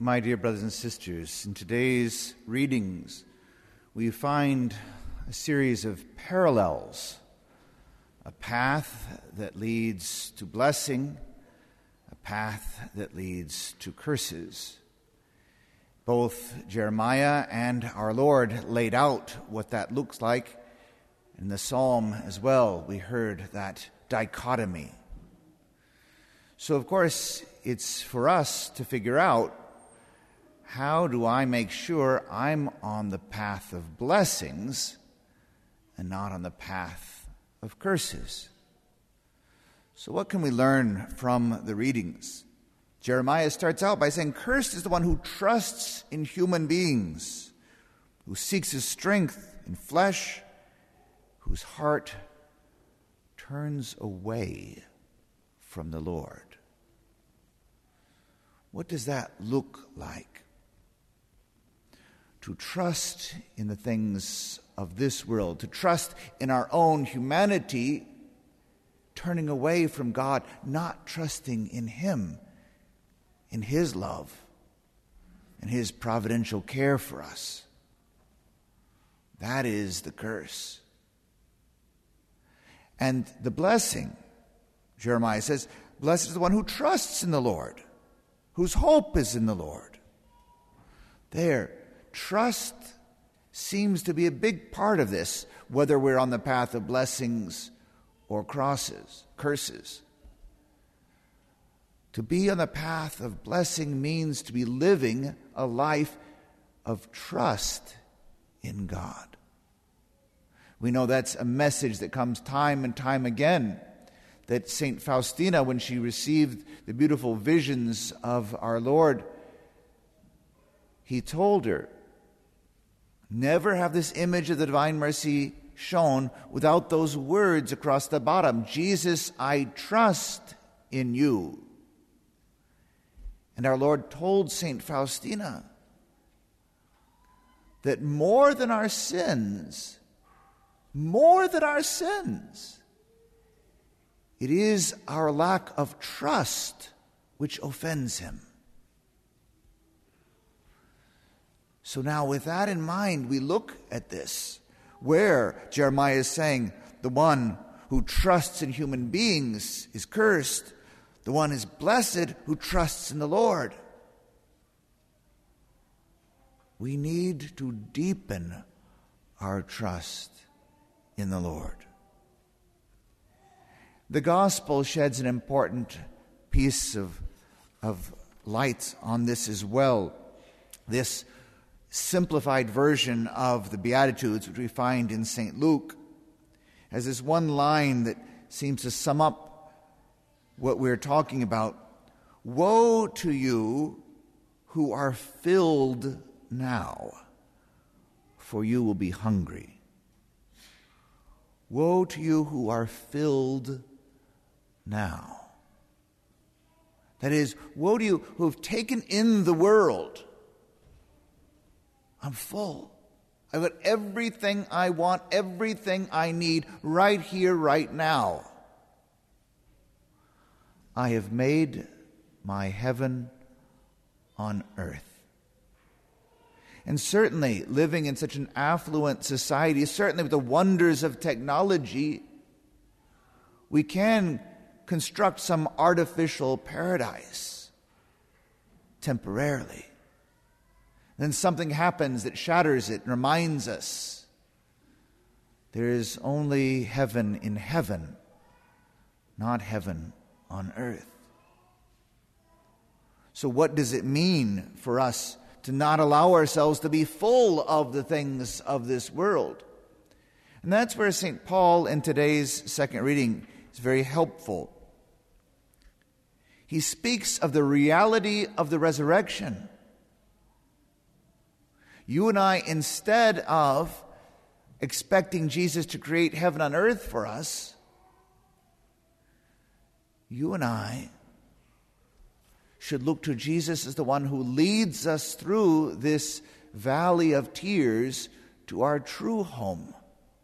My dear brothers and sisters, in today's readings, we find a series of parallels, a path that leads to blessing, a path that leads to curses. Both Jeremiah and our Lord laid out what that looks like. In the psalm as well, we heard that dichotomy. So, of course, it's for us to figure out, how do I make sure I'm on the path of blessings and not on the path of curses? So what can we learn from the readings? Jeremiah starts out by saying, "Cursed is the one who trusts in human beings, who seeks his strength in flesh, whose heart turns away from the Lord." What does that look like? To trust in the things of this world, to trust in our own humanity, turning away from God, not trusting in Him, in His love, in His providential care for us. That is the curse. And the blessing, Jeremiah says, "Blessed is the one who trusts in the Lord, whose hope is in the Lord." There, trust seems to be a big part of this, whether we're on the path of blessings or curses. To be on the path of blessing means to be living a life of trust in God. We know that's a message that comes time and time again, that St. Faustina, when she received the beautiful visions of our Lord, he told her, never have this image of the Divine Mercy shown without those words across the bottom, "Jesus, I trust in you." And our Lord told St. Faustina that more than our sins, it is our lack of trust which offends Him. So now with that in mind, we look at this, where Jeremiah is saying the one who trusts in human beings is cursed, the one is blessed who trusts in the Lord. We need to deepen our trust in the Lord. The gospel sheds an important piece of light on this as well. This simplified version of the Beatitudes, which we find in St. Luke, has this one line that seems to sum up what we're talking about. "Woe to you who are filled now, for you will be hungry." Woe to you who are filled now. That is, woe to you who have taken in the world. I'm full. I've got everything I want, everything I need right here, right now. I have made my heaven on earth. And certainly, living in such an affluent society, certainly with the wonders of technology, we can construct some artificial paradise temporarily. Then something happens that shatters it and reminds us there is only heaven in heaven, not heaven on earth. So what does it mean for us to not allow ourselves to be full of the things of this world? And that's where St. Paul in today's second reading is very helpful. He speaks of the reality of the resurrection. You and I, instead of expecting Jesus to create heaven on earth for us, you and I should look to Jesus as the one who leads us through this valley of tears to our true home.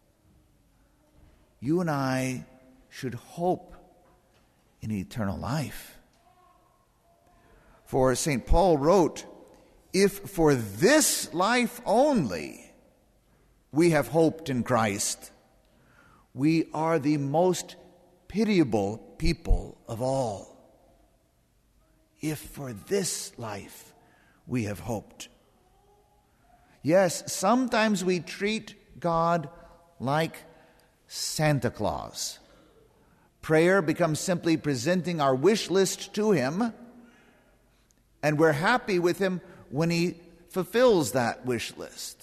You and I should hope in eternal life. For St. Paul wrote if for this life only we have hoped in Christ, we are the most pitiable people of all. If for this life we have hoped. Yes, sometimes we treat God like Santa Claus. Prayer becomes simply presenting our wish list to Him, and we're happy with Him when He fulfills that wish list.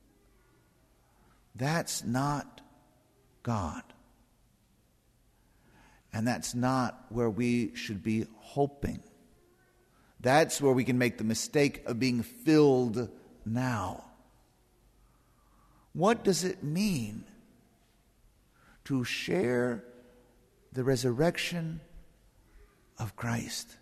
That's not God. And that's not where we should be hoping. That's where we can make the mistake of being filled now. What does it mean to share the resurrection of Christ?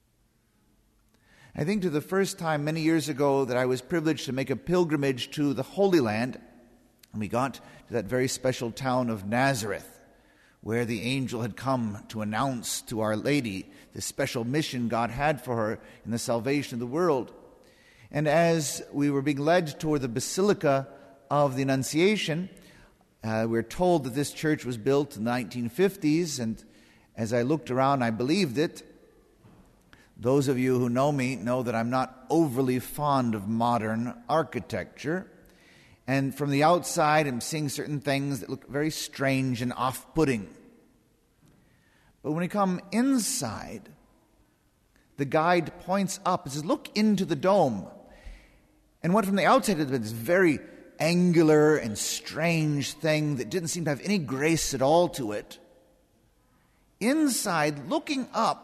I think to the first time many years ago that I was privileged to make a pilgrimage to the Holy Land, and we got to that very special town of Nazareth, where the angel had come to announce to Our Lady the special mission God had for her in the salvation of the world. And as we were being led toward the Basilica of the Annunciation, we're told that this church was built in the 1950s, and as I looked around, I believed it. Those of you who know me know that I'm not overly fond of modern architecture. And from the outside, I'm seeing certain things that look very strange and off-putting. But when we come inside, the guide points up and says, look into the dome. And what from the outside had been this very angular and strange thing that didn't seem to have any grace at all to it, inside, looking up,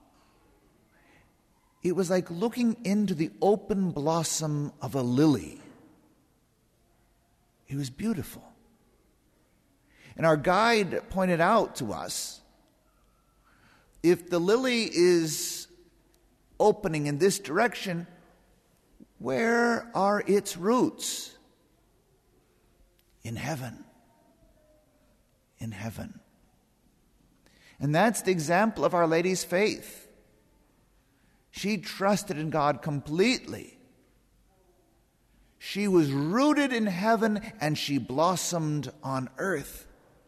it was like looking into the open blossom of a lily. It was beautiful. And our guide pointed out to us, if the lily is opening in this direction, where are its roots? In heaven. In heaven. And that's the example of Our Lady's faith. She trusted in God completely. She was rooted in heaven and she blossomed on earth.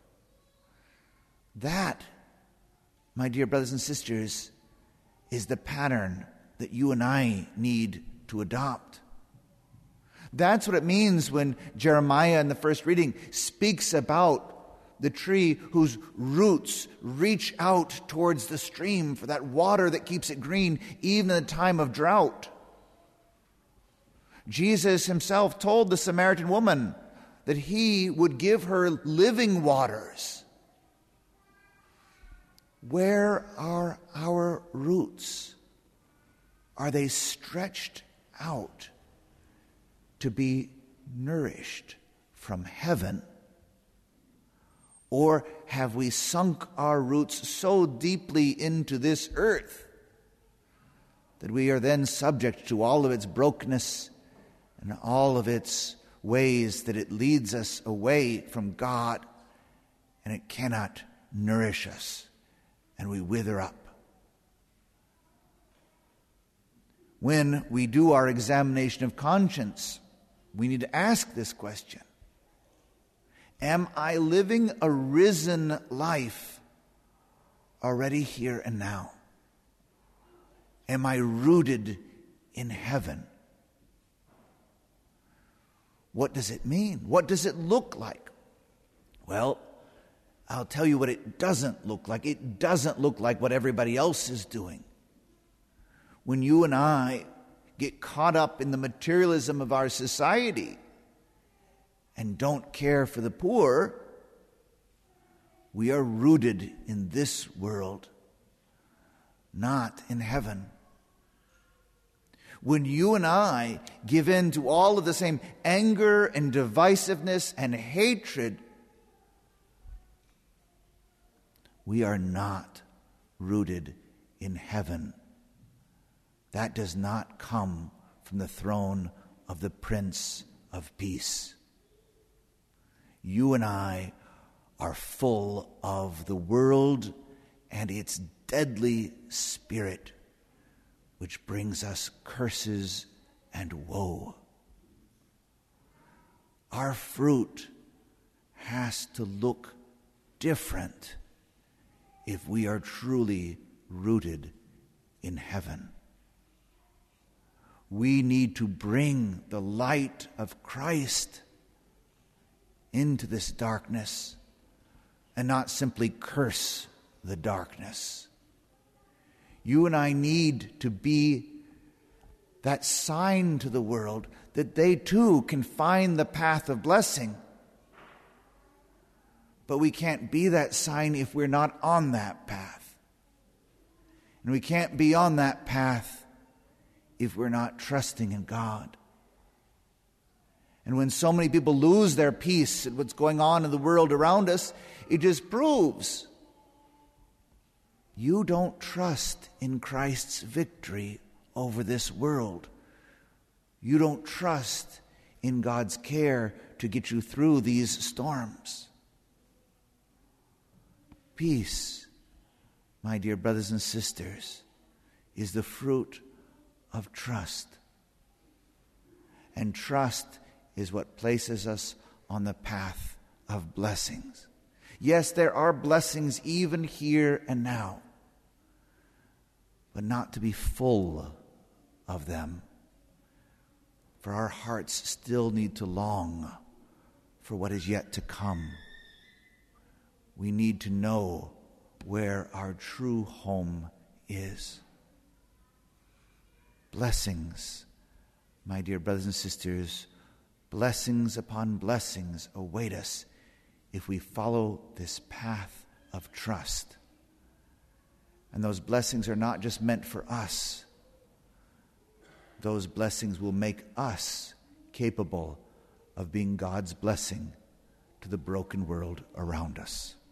That, my dear brothers and sisters, is the pattern that you and I need to adopt. That's what it means when Jeremiah in the first reading speaks about the tree whose roots reach out towards the stream for that water that keeps it green even in the time of drought. Jesus himself told the Samaritan woman that he would give her living waters. Where are our roots? Are they stretched out to be nourished from heaven? Or have we sunk our roots so deeply into this earth that we are then subject to all of its brokenness and all of its ways that it leads us away from God, and it cannot nourish us, and we wither up? When we do our examination of conscience, we need to ask this question: am I living a risen life already here and now? Am I rooted in heaven? What does it mean? What does it look like? Well, I'll tell you what it doesn't look like. It doesn't look like what everybody else is doing. When you and I get caught up in the materialism of our society and don't care for the poor, we are rooted in this world, not in heaven. When you and I give in to all of the same anger and divisiveness and hatred, we are not rooted in heaven. That does not come from the throne of the Prince of Peace. You and I are full of the world and its deadly spirit, which brings us curses and woe. Our fruit has to look different if we are truly rooted in heaven. We need to bring the light of Christ into this darkness and not simply curse the darkness. You and I need to be that sign to the world that they too can find the path of blessing. But we can't be that sign if we're not on that path. And we can't be on that path if we're not trusting in God. And when so many people lose their peace at what's going on in the world around us, it just proves you don't trust in Christ's victory over this world. You don't trust in God's care to get you through these storms. Peace, my dear brothers and sisters, is the fruit of trust. And trust is what places us on the path of blessings. Yes, there are blessings even here and now, but not to be full of them. For our hearts still need to long for what is yet to come. We need to know where our true home is. Blessings, my dear brothers and sisters, blessings upon blessings await us if we follow this path of trust. And those blessings are not just meant for us. Those blessings will make us capable of being God's blessing to the broken world around us.